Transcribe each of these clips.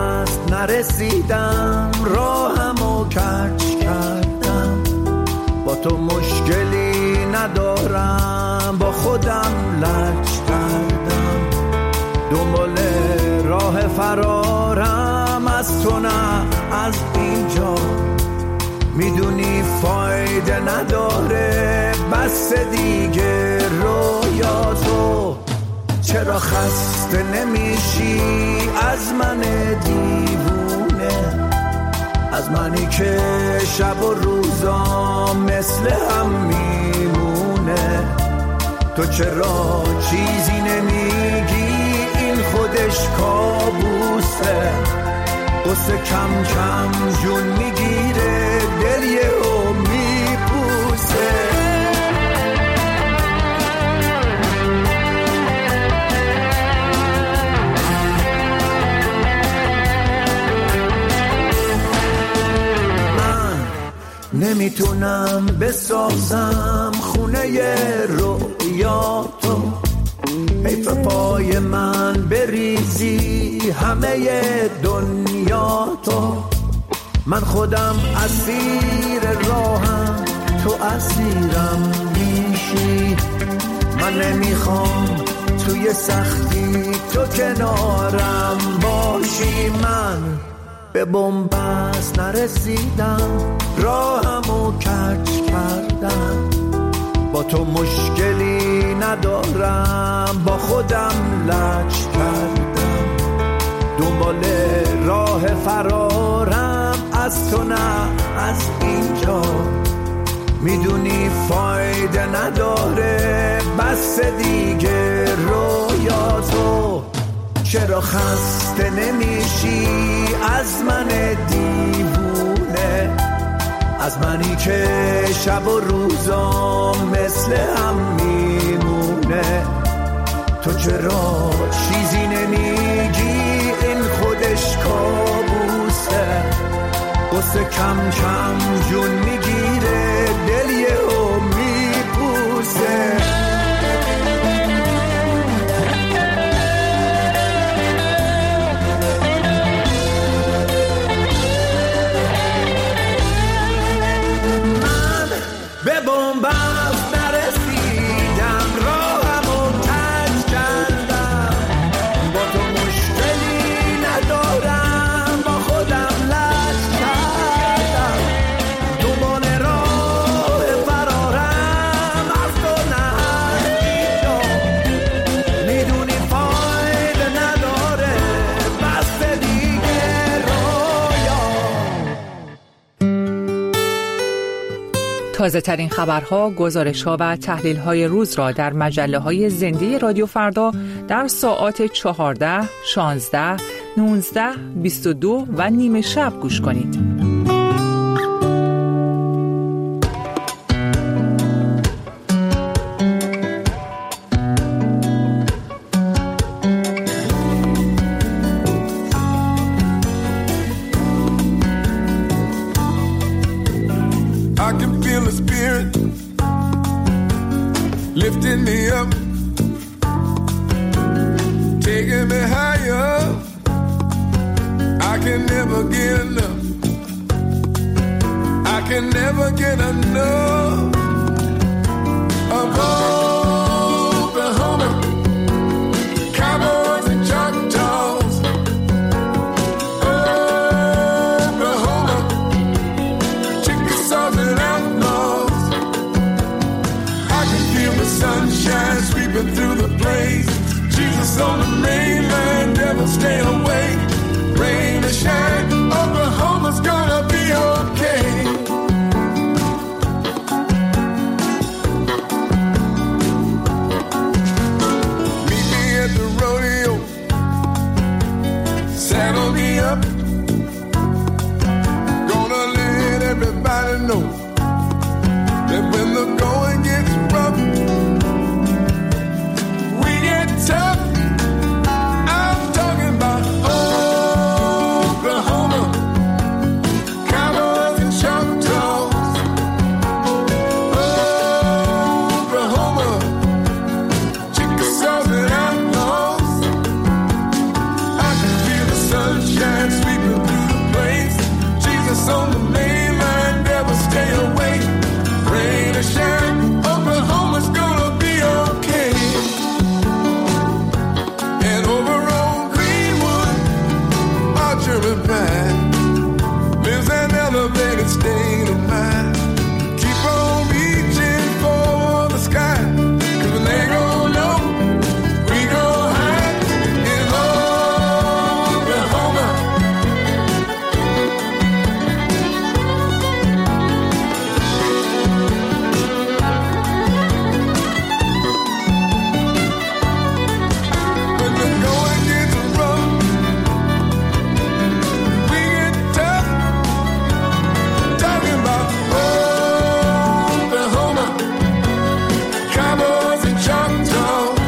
بست نرسیدم، راهمو کج کردم. با تو مشکلی ندارم، با خودم لج کردم. دنبال راه فرارم از تو نه از اینجا. میدونی فایده نداره بس دیگه رویاتو. چرا خسته نمیشی از من دیوونه؟ از منی که شب و روزا مثل هم میمونه. تو چرا چیزی نمیگی؟ این خودش کابوسه. قصه کم کم جون میگیره، دل یهو میپوسه. نمیتونم بسازم خونه رویاتو. حیف پای من بریزی همه دنیاتو. من خودم اسیر راهم، تو اسیرم میشی. من نمیخوام توی سختی تو کنارم باشی. من به بنبست نرسیدم، راهمو کج کردم. با تو مشکلی ندارم، با خودم لج کردم. دنبال راه فرارم از تو نه از اینجا. میدونی فایده نداره بس دیگه رویاتو. چرا خسته نمیشی از من دیوونه؟ از منی که شب و روزا مثل هم میمونه. تو چرا چیزی نمیگی؟ این خودش کابوسه. قصه کم کم جون میگیره، دل یهو میپوسه. به بنبست نرسیدم، راهمو کج کردم. با تو مشکلی ندارم، با خودم لج کردم. دنبال راه فرارم از تو نه اینجا. میدونی فایده نداره بس دیگه رویا. تازه ترین خبرها، گزارش‌ها و تحلیل‌های روز را در مجله‌های زنده رادیو فردا در ساعات 14، 16، 19، 22 و نیمه شب گوش کنید. Lifting me up, taking me higher. I can never get enough. I can never get enough of Oklahoma cowboys and Choctaws. Oklahoma Chickasaws and outlaws. I can feel the sunshine sweeping through the place. Jesus on the mainland, never stay away. Rain or shine, Oklahoma's gonna be okay. Meet me at the rodeo, saddle me up. Gonna let everybody know that when the going gets rough, we get tough. I'm talking about Oklahoma cowboys and Choctaws. Oklahoma Chickasaws and outlaws. I can feel the sunshine sunshine sweeping through the plains. Jesus on the mainland, never stay away. Rain or shine, Oklahoma's gonna be okay. And over on Greenwood, our German pine lives an elevated state of mind. Keep on reaching for the sky, 'cause when they go low, we go high in Oklahoma. When the going gets rough, we get tough. Talking about Oklahoma, cowboys and Choctaws.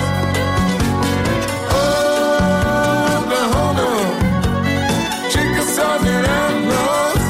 Oklahoma, Chickasaws and outlaws.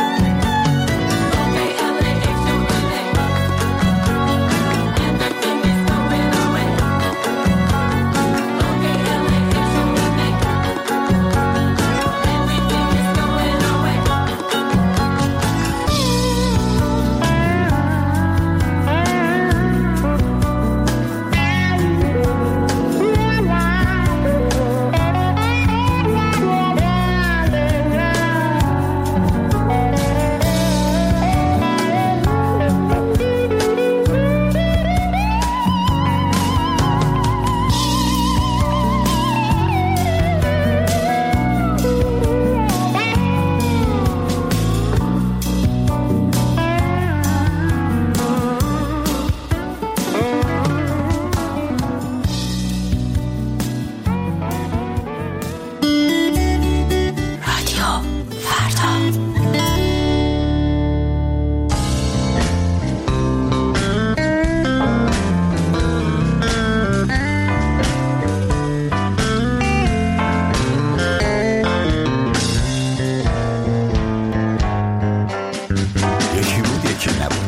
یکی بود یکی نبود.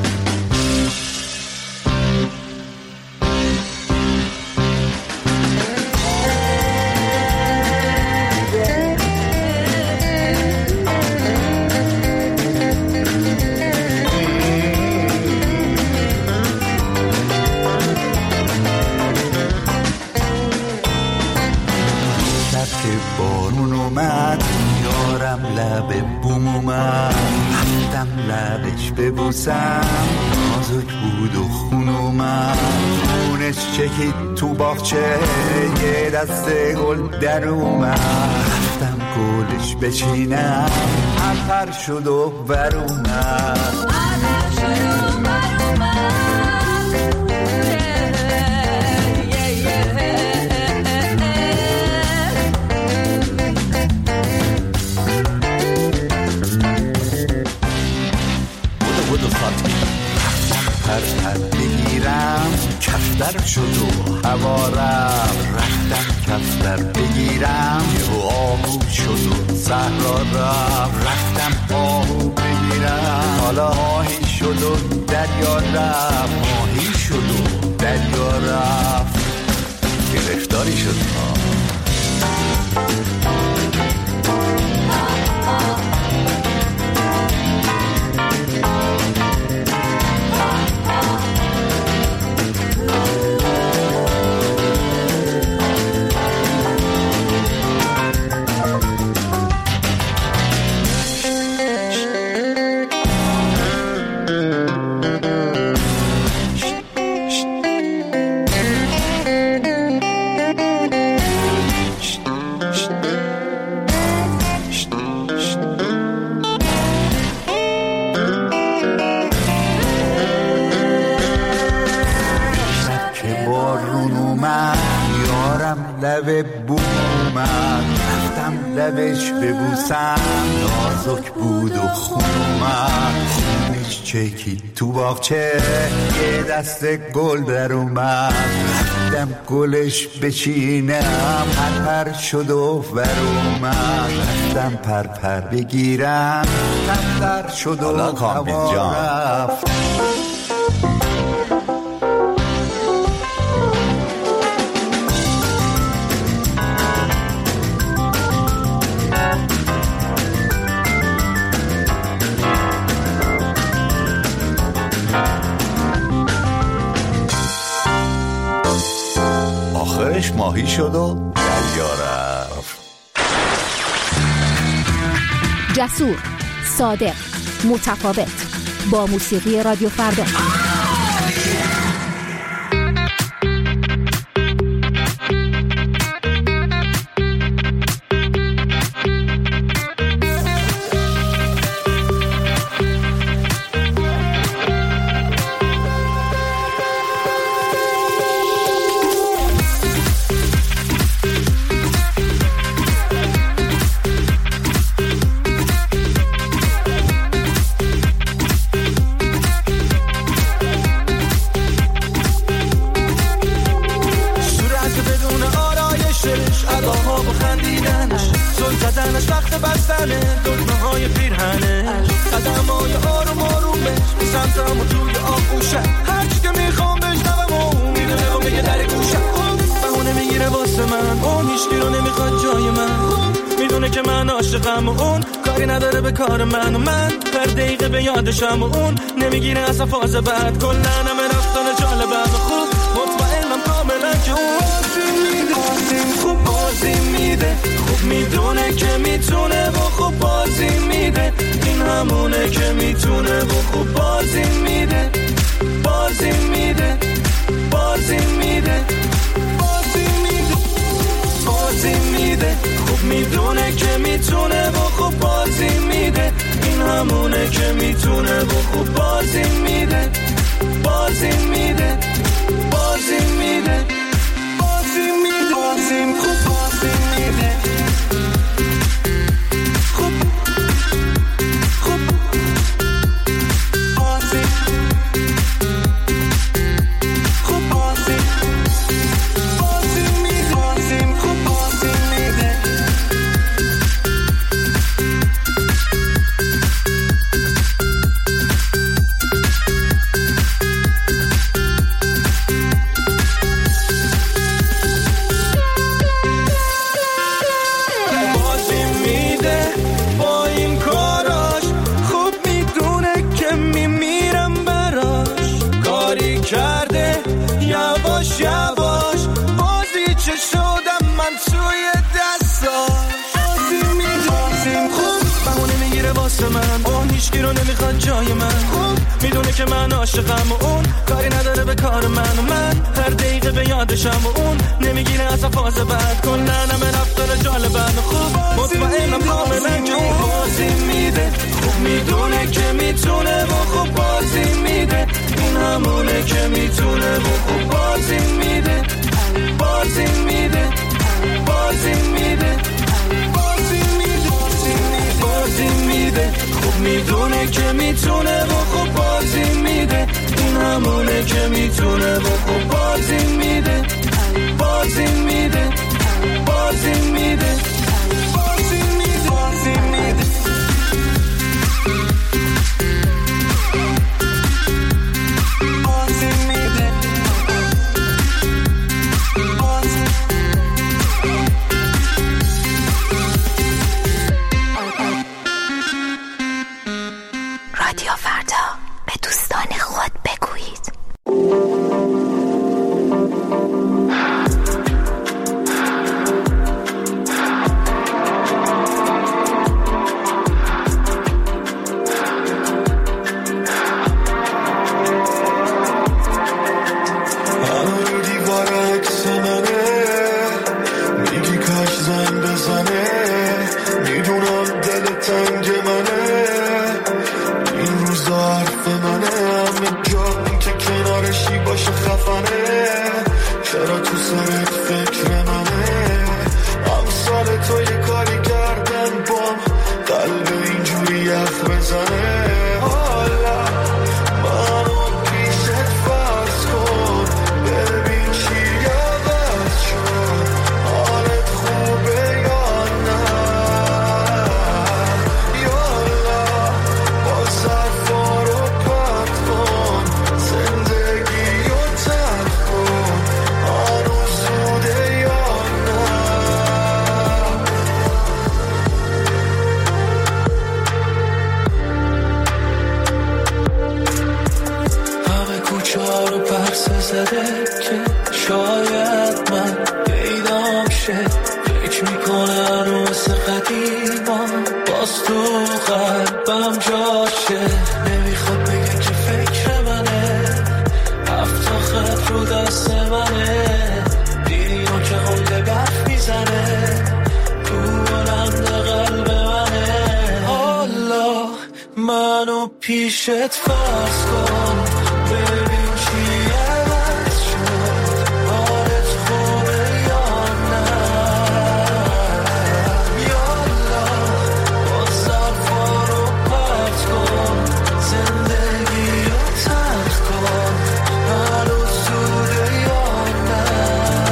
شب که بارون اومد یارم لب بوم اومد، رفتم لبش ببوسم، نازک بود و خون اومد، خونش چکید تو باغچه، یه دست گل در اومد، رفتم گلش بچینم، پرپر شد و بر اومد. پرپر بگیرم کفتر شد و هوا رفتم کفتر بگیرم و آهو شد و صحرا رفتم آهو بگیرم، حالا ماهی شد و دریا رفت، ماهی شد و دریا رفت، گرفتاری شد. لب بوم اومد، رفتم لبش ببوسم، نازک بود و خون اومد، خونش چکید تو باغچه، یه دست گل در اومد، رفتم گلش بچینم، پرپر شد و ور اومد، رفتم پرپر بگیرم، کفتر شد و هوا رفت. ماهی شد و دریا رفت. جسور، صادق، متفاوت، با موسیقی رادیو فردا. و اون نمیگیره اصلا فاز بعد کلن همه رفتن جالبم خوب مطمئنم کاملا که اون خوب بازی میده خوب میدونه که میتونه و خوب بازی میده این همونه که میتونه و خوب بازی میده بازی میده بازی میده بازی میده بازی میده خوب میدونه که میتونه و خوب بازی میده این همونه که میتونه و خوب بازی میده بازی میده بازی میده بازی میده بازی خوب بازی میده خوب خوب بازی خوب بازی بازی میده بازی خوب بازی میده رو نمیخواد جای من خوب میدونه که من عاشقم و اون کاری نداره به کار من و من هر دقیقه به یادشم و اون نمیگیره اصلا فاز بعد کلن همه رفتن جالبم خوب مطمئنم کاملا که اون بازی میده خوب میدونه که میتونه و خوب بازی میده این همونه که میتونه و خوب بازی میده بازی میده بازی میده بازی میده بازی میده خوب میدونه که میتونه و خوب بازی میده این همونه که میتونه و خوب بازی میده بازی میده بازی میده بازی میده بازی میده زده که شاید من باز تو قلبم جاشه. نمیخواد بگه که فکر منه، 7 خط رو دست منه، دیدیم که حوله برف میزنه تو بلند قلب منه. حالا منو پیشت فرض کن، ببین چی عوض شد، حالت خوبه یا نه. یالا با ظرفا رو پرت کن، زندگی رو تلخ کن، هنوز زوده یا نه.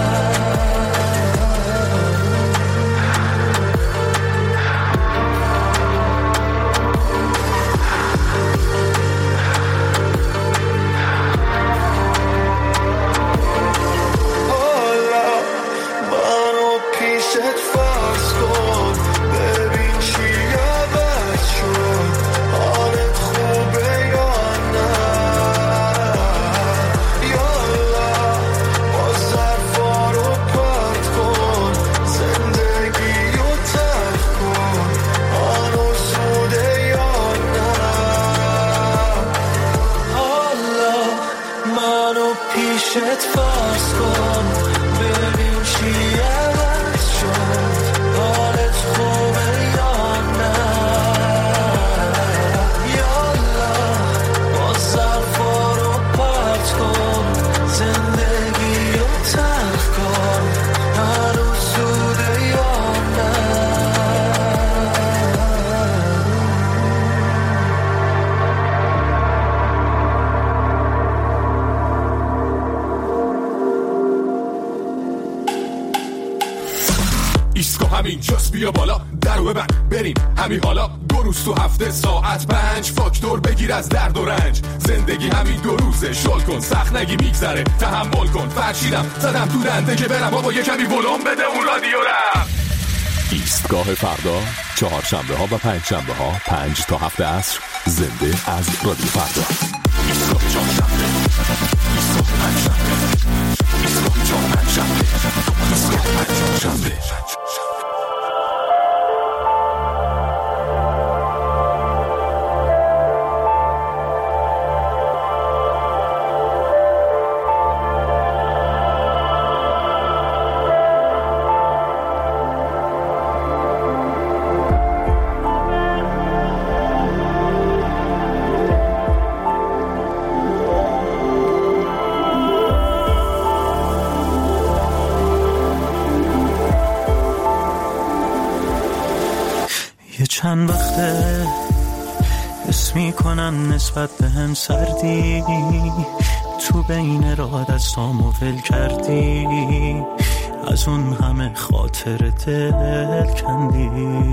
اینجاست بیا بالا درو ببند بریم همین حالا، 2 روز تو هفته ساعت 5 فاکتور بگیر از درد و رنج. زندگی همین 2 روزه، شل کن سخت نگی میگذره، تحمل کن. فرشیدم زدم تو دنده که برم بابا یه کمی ولوم بده اون رادیو رم. ایستگاه فردا، 4 شنبه ها و 5 شنبه ها 5 تا 7 عصر، زنده از رادیو فردا. ایستگاه 4 شنبه، ایستگاه 5 شنبه، ایستگاه 4 5 شنبه، ایستگاه 5 شنبه. چند وقته حس میکنم نسبت به هم سردی، تو بین راه دستامو ول کردی، از اون همه خاطر دل کندی.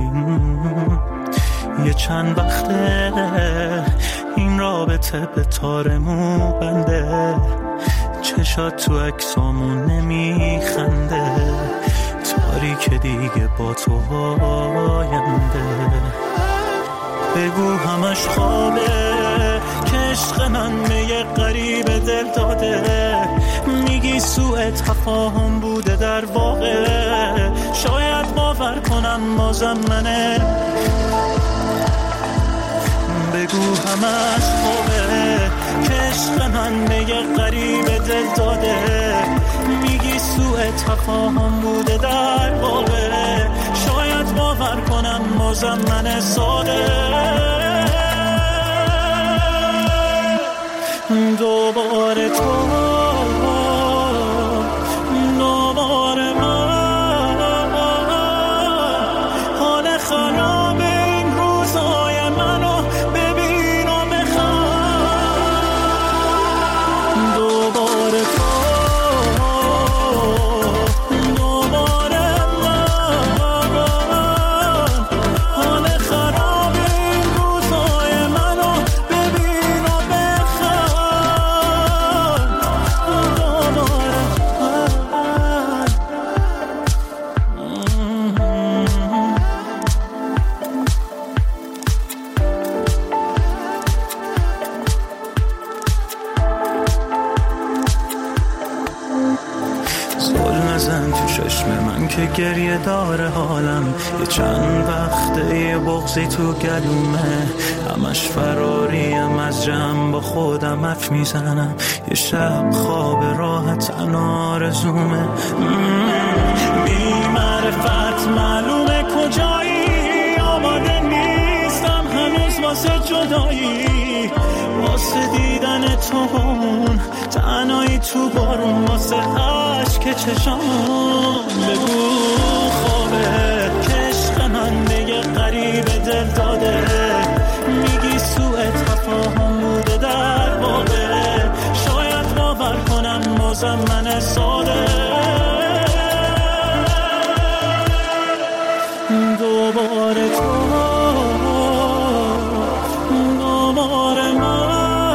یه چند وقته این رابطه به تارمو بنده، چشات تو عکسامون نمیخنده، تاریک دیگه با تو آینده. بگو همش خوابه که عشق من به یه غریب دل داده، میگی سوء تفاهم بوده در واقع، شاید باور کنم بازم منه. بگو همش خوابه که عشق من به یه غریب دل داده، میگی سوء تفاهم بوده در واقع، شاید باور کنم بازم من ساده. دوباره تو دوباره من، حال خراب این روزای منو ببین و بخوام. دوباره تو گریه داره حالم، یه چند وقته یه بغضی تو گلومه، همش فراریم از جمع، با خودم حرف میزنم، یه شب خواب راحت تنها آرزومه. بی معرفت معلومه کجایی، آماده نیستم هنوز واسه جدایی، واسه دیدن تو تنهایی تو بارون، واسه عشق چشام بگو خوابه که عشق من دیگه غریب دل داده، میگی سوء تفاهم بوده در واقع، شاید باور کنم بازم من ساده. دوباره تو دوباره من،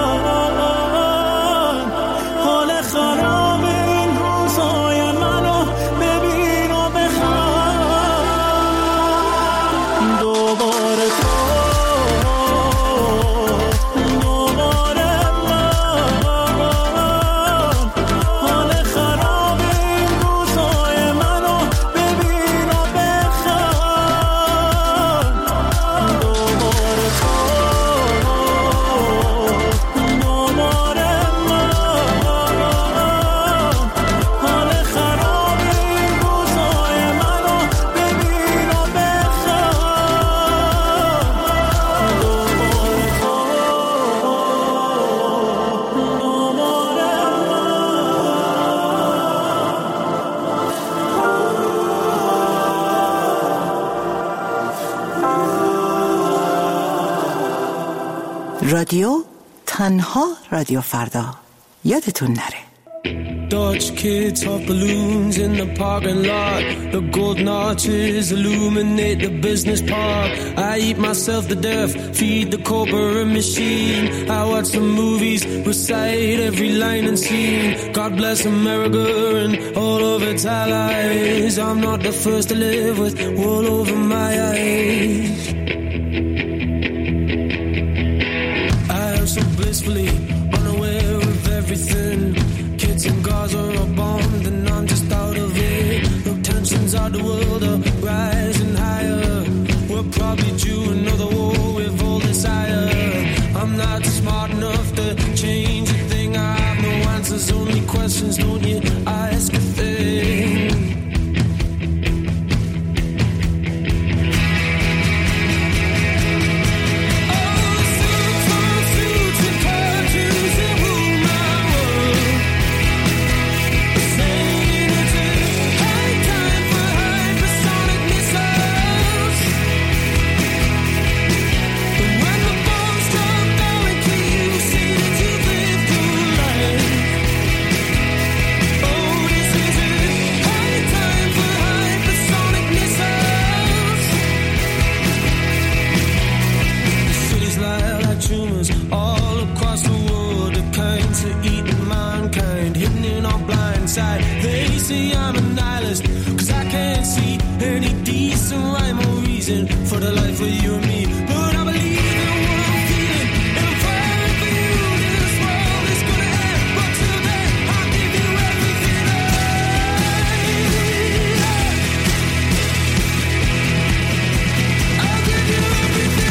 حال خراب این روزای منو ببین و بخواه. دوباره تو دوباره من، حال خراب این روزای منو ببین و بخواه. دوباره تو دوباره من، حال خراب این روزای منو ببین و بخواه. دوباره تو رادیو تنها رادیو فردا، یادتون نره. Dodge kids off balloons in the parking lot. The golden arches illuminate the business park. I eat myself to death, feed the corporate machine. I watch the movies, recite every line and scene. God bless America and all of its allies. I'm not the first to live with wool over my eyes. I am so blissfully unaware of everything. Kids in Gaza are bombed and I'm just out of it. No tensions of the world are rising higher. We're probably due another war with all desire. I'm not smart enough to change a thing. I have no answers, only questions. Don't you ask a thing. All across the world, the kinds of eating mankind, hidden in our blind side. They say I'm a nihilist, cause I can't see any decent rhyme or reason for the life of you and me. But I believe in what I'm feeling, and I'm fighting for you. This world is gonna end, but till then, I'll give you everything I'll give you everything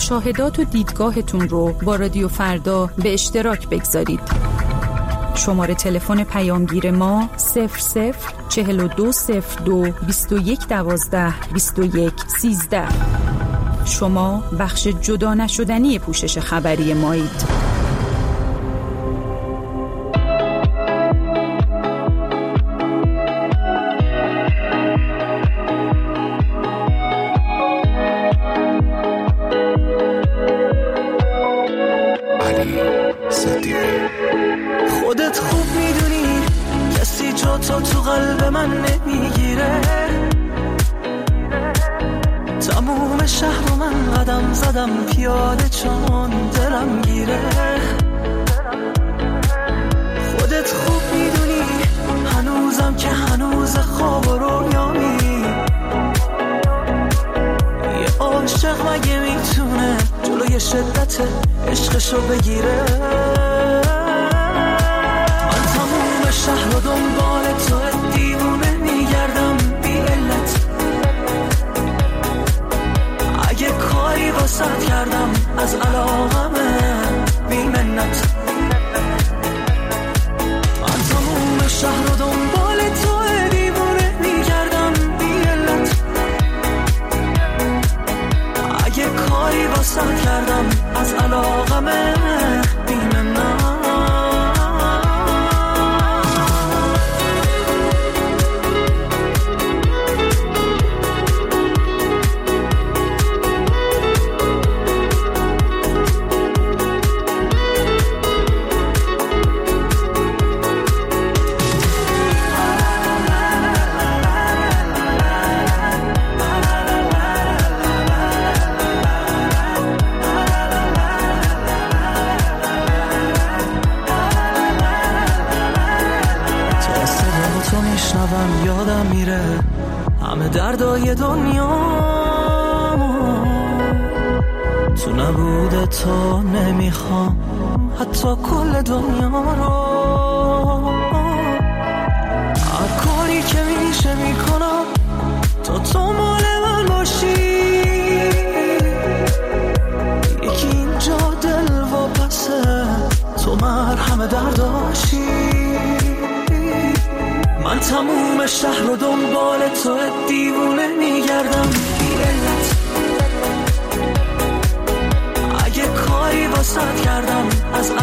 مشاهدات و دیدگاهتون رو با رادیو فردا به اشتراک بگذارید. شماره تلفن پیامگیر ما 004202 2112 2113. شما بخش جدا نشدنی پوشش خبری مایید. خودت خوب میدونی کسی جا تو قلب من نمیگیره. تموم شهر رو من قدم زدم پیاده چون دلم گیره. خودت خوب میدونی هنوزم که هنوز خواب و رویامی. یه عاشق مگه میتونه جلوی شدت عشقشو بگیره؟ من تموم شهر رو دنبال تو دیوونه میگردم بی علت. اگه کاری واسط کردم از علاقمه بی منت. من تموم شهر رو دنبال تو دیوونه میگردم بی علت. اگه کاری واسط کردم از علاقمه بی منت. یادم میره همه دردای دنیا تو نبوده تو نمیخوام حتی کل دنیا رو. هر کاری که میشه میکنم تو مال من باشی. یکی اینجا دل و پسه تو مرهم درداشی. من تموم شهر رو دنبال تو دیوونه میگردم بی علت. اگه کاری واسط کردم از